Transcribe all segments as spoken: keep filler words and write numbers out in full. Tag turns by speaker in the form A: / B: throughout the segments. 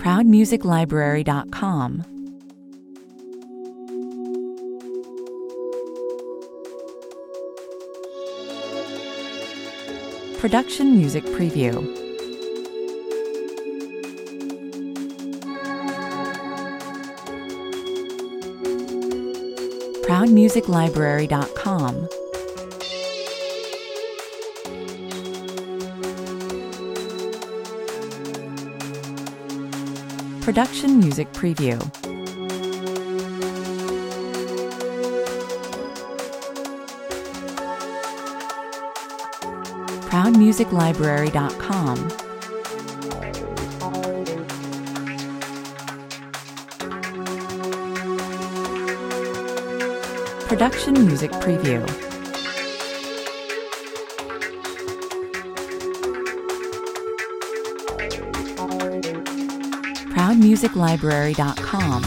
A: proud music library dot com. Production Music Preview. proud music library dot com. Production Music Preview. proud music library dot com. Production Music Preview. proud music library dot com.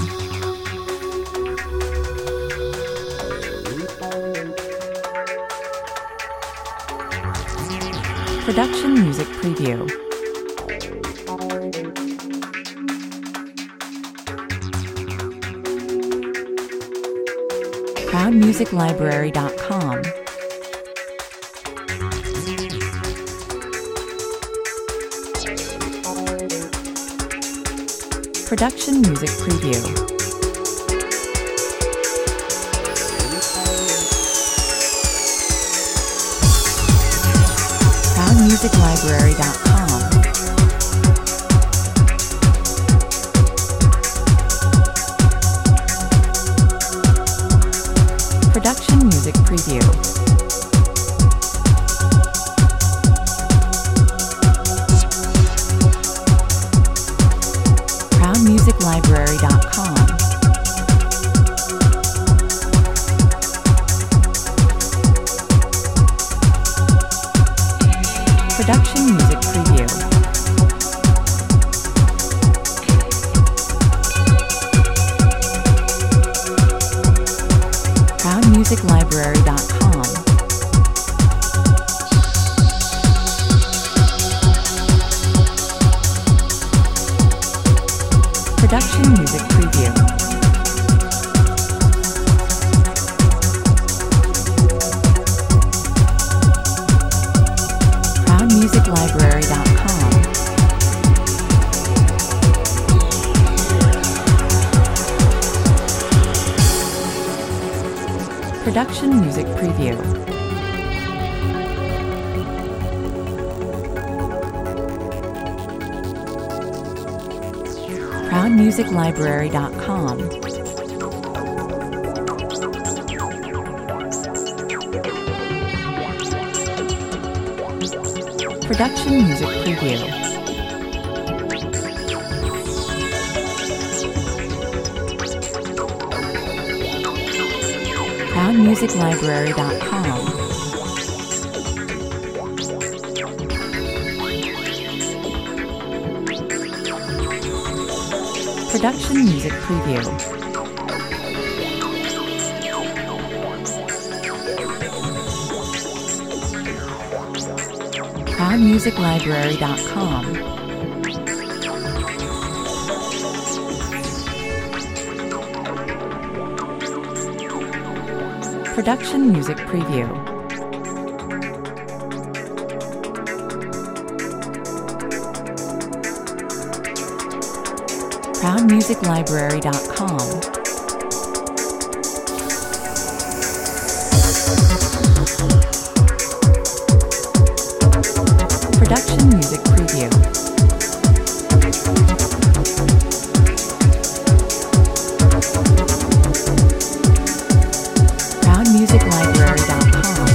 A: Production Music Preview. proud music library dot com. Production Music Preview. proud music library dot com. Production Music Preview. proud music library dot com. Production Music Preview. proud music library dot com. Production Music Preview. proud music library dot com. Production Music Preview. proud music library dot com. Production Music Preview. proud music library dot com. Production Music Preview. proud music library dot com. Production Music Preview. proud music library dot com. Production Music Preview. proud music library dot com.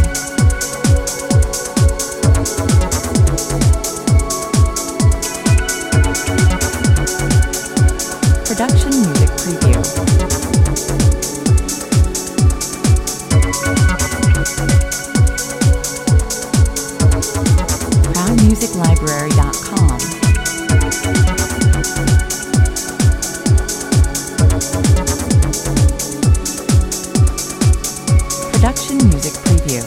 A: Production Music Preview. proud music library dot com. Production Music Preview.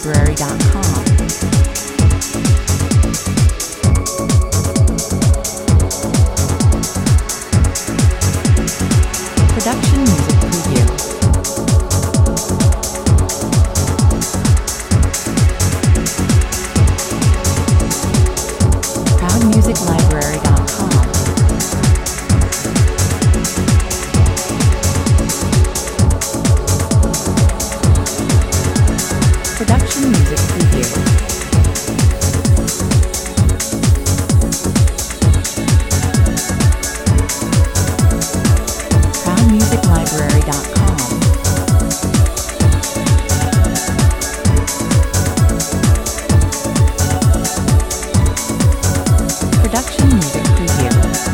A: Library dot com. Production Music Preview. Proud Music Library dot com. Production Music Preview. Proud Music Library dot com. Production Music Preview.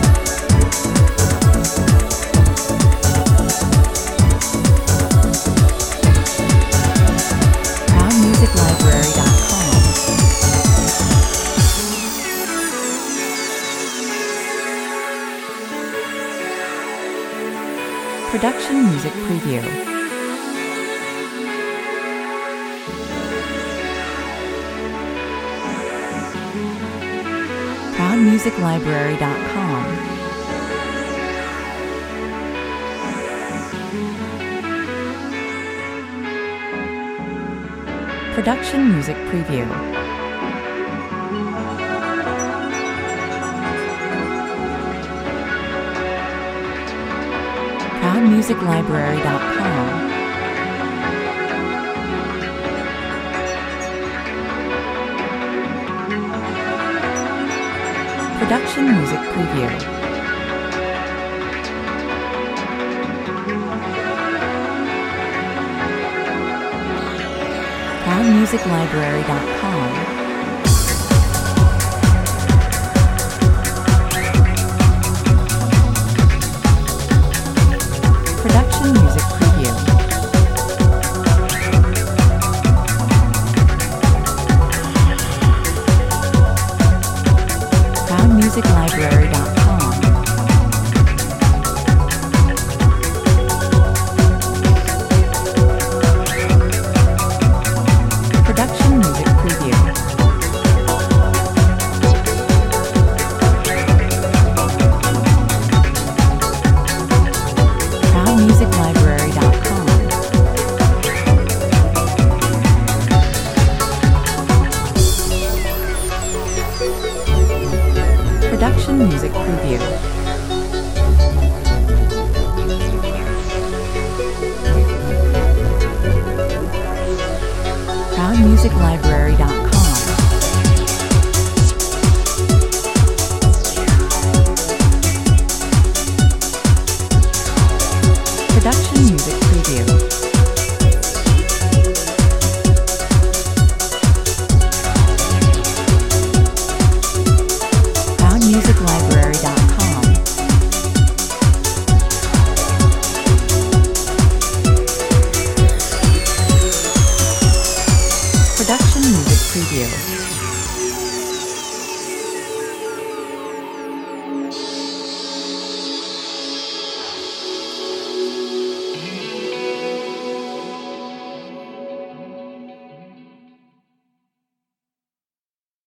A: Proud Music Library dot com. Production Music Preview. Proud Music Library dot com. Production Music Preview. Proud Music Library dot com. Production Music Preview. Proud Music Library dot com. Production Music Preview. Proud Music Library dot com. Production Music Preview. Proud Music Library dot com. Production Music Preview. Proud Music Library dot com. Production Music Preview. Proud Music Library.